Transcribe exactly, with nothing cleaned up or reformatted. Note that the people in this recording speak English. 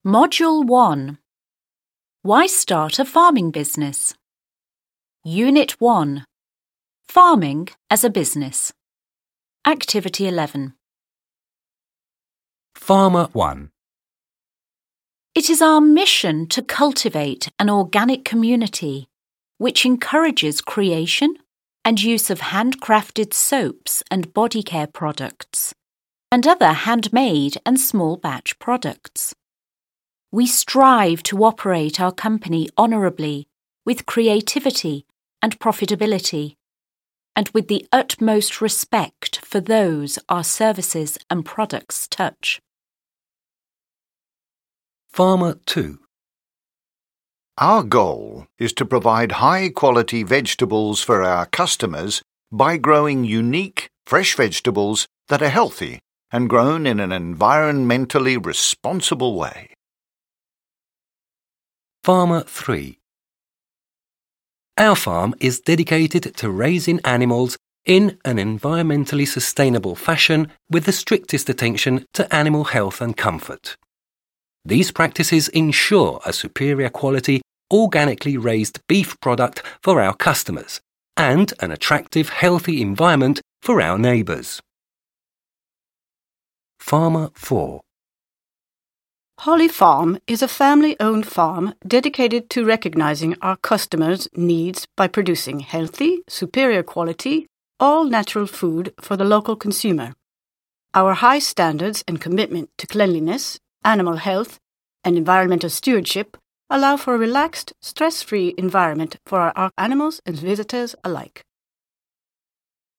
Module one. Why start a farming business? Unit one. Farming as a business. Activity eleven. Farmer one. It is our mission to cultivate an organic community which encourages creation and use of handcrafted soaps and body care products and other handmade and small batch products. We strive to operate our company honourably, with creativity and profitability, and with the utmost respect for those our services and products touch. Farmer two. Our goal is to provide high-quality vegetables for our customers by growing unique, fresh vegetables that are healthy and grown in an environmentally responsible way. Farmer three. Our farm is dedicated to raising animals in an environmentally sustainable fashion with the strictest attention to animal health and comfort. These practices ensure a superior quality, organically raised beef product for our customers and an attractive, healthy environment for our neighbours. Farmer four. Holly Farm is a family-owned farm dedicated to recognizing our customers' needs by producing healthy, superior quality, all-natural food for the local consumer. Our high standards and commitment to cleanliness, animal health, and environmental stewardship allow for a relaxed, stress-free environment for our animals and visitors alike.